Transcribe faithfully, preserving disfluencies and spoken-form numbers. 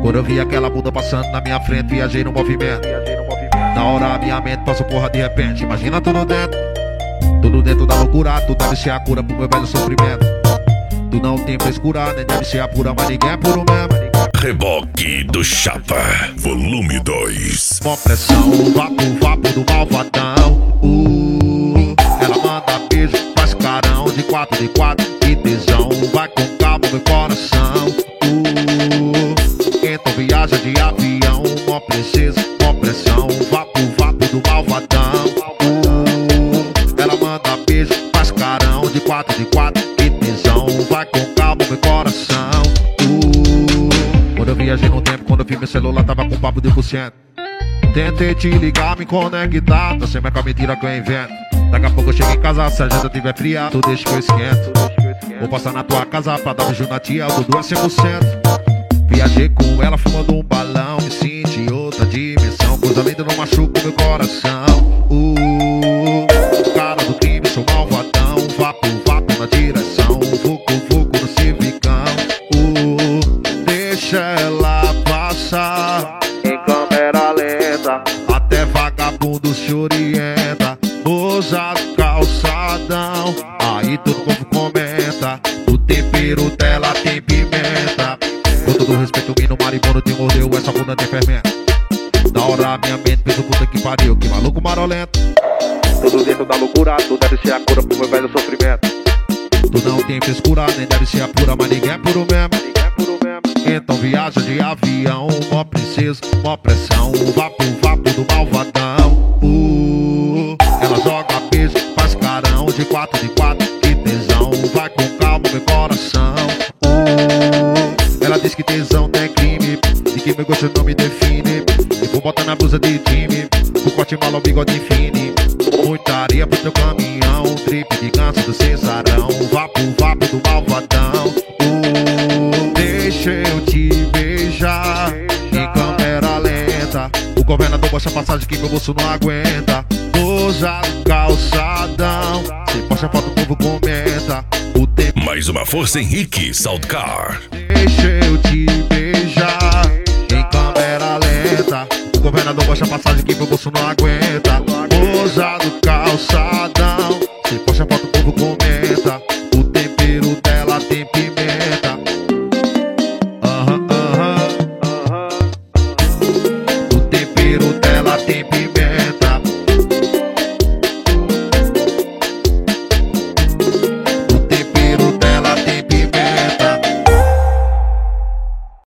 Quando eu vi aquela bunda passando na minha frente, viajei no movimento. Na hora a minha mente passou porra de repente. Imagina tudo dentro, tudo dentro da loucura. Tu deve ser a cura pro meu velho sofrimento. Tu não tem frescura, nem deve ser a pura, mas ninguém é puro mesmo. Reboque do Chapa, volume dois. Mó pressão, vapo, vapo do malvadão. Uh, ela manda beijo, faz carão de quatro de quatro, que tesão. Vai com calma meu coração. Uh, então viaja de avião, mó princesa, mó pressão. Vapo, vapo do malvadão. Uh, ela manda beijo, faz carão de quatro de quatro, que tesão. Vai com calma meu coração. Quando eu viajei no tempo, quando eu vi meu celular tava com papo de por cento. Tentei te ligar, me conectar, tá sempre com a mentira que eu invento. Daqui a pouco eu chego em casa, se a janta tiver fria, tu deixa que eu esquento. Vou passar na tua casa pra dar um beijo na tia, o Dudu é cem por cento. Viajei com ela fumando um balão, me senti outra dimensão. Coisa linda não machuca o meu coração. Uh, cara do crime, sou malvadão. Vapo, vapo na direção, vucu, vucu no civicão. Uh, deixa ela passar em câmera lenta, até vagabundo se orienta. Ousado calçadão, aí todo povo comenta. O tempero dela tem pimenta. Com todo respeito, o mino maribondo te mordeu, essa bunda tem fermento. Na hora a minha mente fez o puta que pariu, que maluco marolento. Tudo dentro da loucura, tu deve ser a cura pro meu velho sofrimento. Tu não tem frescura, nem deve ser a pura, mas ninguém é puro mesmo. Então viaja de avião, mó princesa, mó pressão. Vapo, vapo do malvadão. Uh, ela joga beijo, faz carão de quatro de quatro, que tesão. Vai com calma meu coração. Uh, ela diz que tesão tem crime, e que meu gosto não me define. E vou botar na blusa de time, o corte malo, o bigode fine. Muita areia pro teu caminhão, trip de ganso do Cesarão. Vapo, vapo do malvadão. Uh, deixa eu te beijar em câmera lenta. O governador baixa passagem que meu bolso não aguenta. Ousado calçadão, se posta foto o povo comenta. O tempo... Mais uma força Henrique Soundcar. Deixa eu te beijar em câmera lenta. O governador baixa passagem que meu bolso não aguenta.